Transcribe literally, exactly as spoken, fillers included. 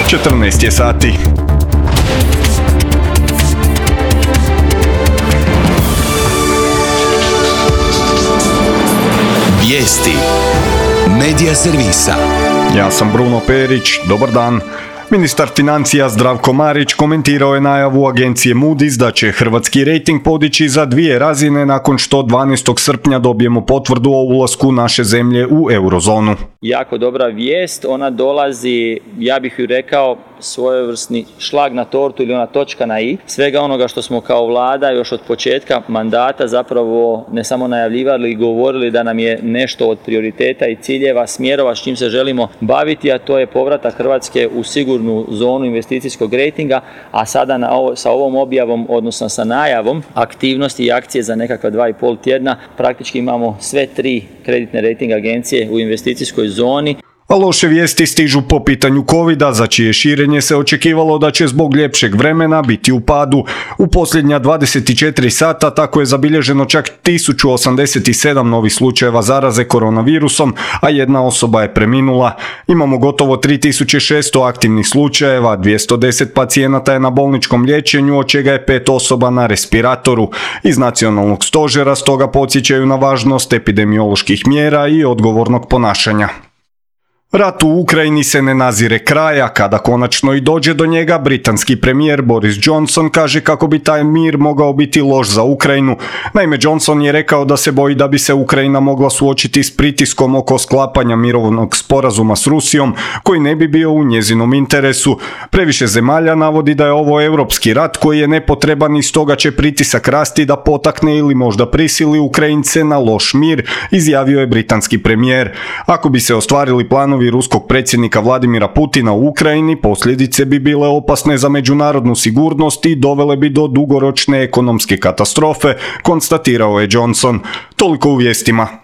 četrnaest je sati. Vijesti Medija servisa. Ja sam Bruno Perić, dobar dan. Ministar financija Zdravko Marić komentirao je najavu agencije Moody's da će hrvatski rejting podići za dvije razine nakon što dvanaestog srpnja dobijemo potvrdu o ulasku naše zemlje u eurozonu. Jako dobra vijest, ona dolazi, ja bih ju rekao, svojevrsni šlag na tortu ili ona točka na i. Svega onoga što smo kao vlada još od početka mandata zapravo ne samo najavljivali i govorili da nam je nešto od prioriteta i ciljeva, smjerova s čim se želimo baviti, a to je povratak Hrvatske u sigurnu zonu investicijskog rejtinga, a sada na ovo, sa ovom objavom, odnosno sa najavom aktivnosti i akcije za nekakva dva i pol tjedna, praktički imamo sve tri kreditne rejting agencije u investicijskoj zoni. A loše vijesti stižu po pitanju covida, za čije širenje se očekivalo da će zbog ljepšeg vremena biti u padu. U posljednja dvadeset četiri sata tako je zabilježeno čak tisuću osamdeset sedam novih slučajeva zaraze koronavirusom, a jedna osoba je preminula. Imamo gotovo tri tisuće šesto aktivnih slučajeva, dvjesto deset pacijenata je na bolničkom liječenju, od čega je pet osoba na respiratoru. Iz nacionalnog stožera stoga podsjećaju na važnost epidemioloških mjera i odgovornog ponašanja. Rat u Ukrajini se ne nazire kraja. Kada konačno i dođe do njega, britanski premijer Boris Johnson kaže kako bi taj mir mogao biti loš za Ukrajinu. Naime, Johnson je rekao da se boji da bi se Ukrajina mogla suočiti s pritiskom oko sklapanja mirovnog sporazuma s Rusijom, koji ne bi bio u njezinom interesu. Previše zemalja navodi da je ovo europski rat koji je nepotreban i stoga će pritisak rasti da potakne ili možda prisili Ukrajince na loš mir, izjavio je britanski premijer. Ako bi se ostvarili planovi ruskog predsjednika Vladimira Putina u Ukrajini, posljedice bi bile opasne za međunarodnu sigurnost i dovele bi do dugoročne ekonomske katastrofe, konstatirao je Johnson. Toliko u vijestima.